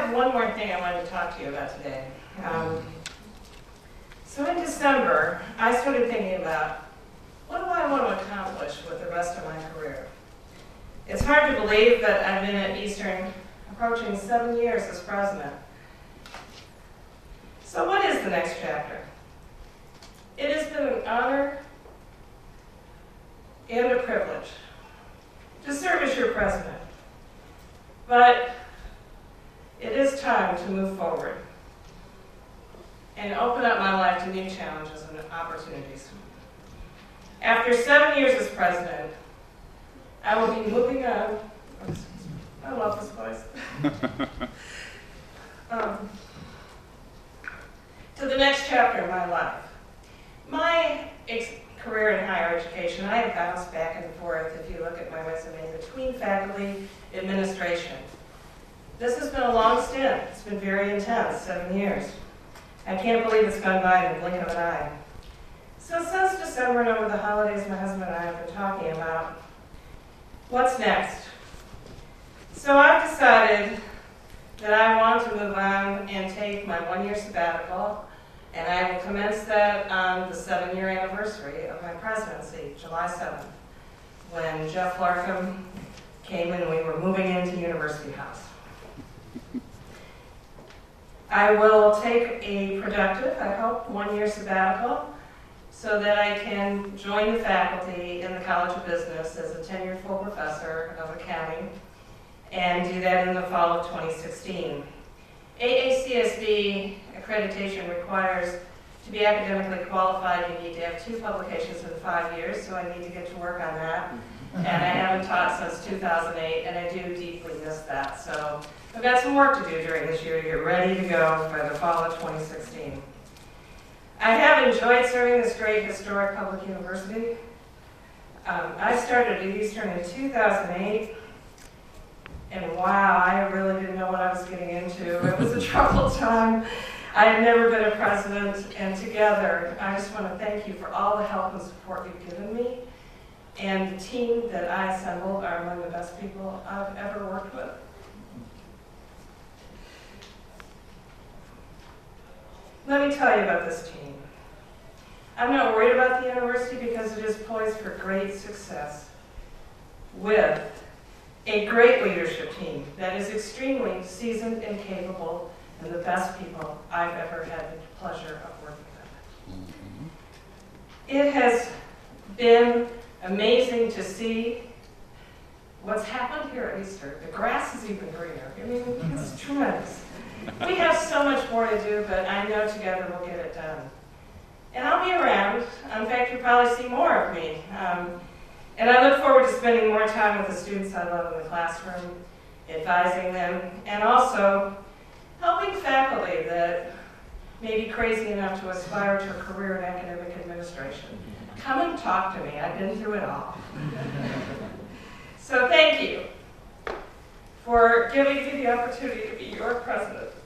have one more thing I wanted to talk to you about today. So in December, I started thinking about, what do I want to accomplish with the rest of my career? It's hard to believe that I've been at Eastern approaching 7 years as president. So what is the next chapter? It has been an honor and a privilege to serve as your president. But it is time to move forward and open up my life to new challenges and opportunities. After 7 years as president, I will be moving on. I love this voice. To the next chapter of my life. My career in higher education, I have bounced back and forth, if you look at my resume, between faculty, administration. This has been a long stint. It's been very intense, 7 years. I can't believe it's gone by in the blink of an eye. So since December and over the holidays, my husband and I have been talking about what's next. So I've decided that I want to move on and take my 1-year sabbatical, and I will commence that on the 7-year anniversary of my presidency, July 7th, when Jeff Larkham came and we were moving into University House. I will take a productive, I hope, 1-year sabbatical so that I can join the faculty in the College of Business as a tenured full professor of accounting and do that in the fall of 2016. AACSB accreditation requires to be academically qualified, you need to have 2 publications in 5 years, so I need to get to work on that. And I haven't taught since 2008, and I do deeply miss that. So I've got some work to do during this year to get ready to go by the fall of 2016. I have enjoyed serving this great historic public university. I started at Eastern in 2008, and wow, I really didn't know what I was getting into. It was a troubled time. I had never been a president, and together, I just want to thank you for all the help and support you've given me. And the team that I assembled are among the best people I've ever worked with. Let me tell you about this team. I'm not worried about the university because it is poised for great success with a great leadership team that is extremely seasoned and capable and the best people I've ever had the pleasure of working with. It has been amazing to see what's happened here at Eastern. The grass is even greener. I mean, it's tremendous. We have so much more to do, but I know together we'll get it done. And I'll be around. In fact, you'll probably see more of me. And I look forward to spending more time with the students I love in the classroom, advising them, and also helping faculty that may be crazy enough to aspire to a career in academic administration. Come and talk to me. I've been through it all. So thank you for giving me the opportunity to be your president.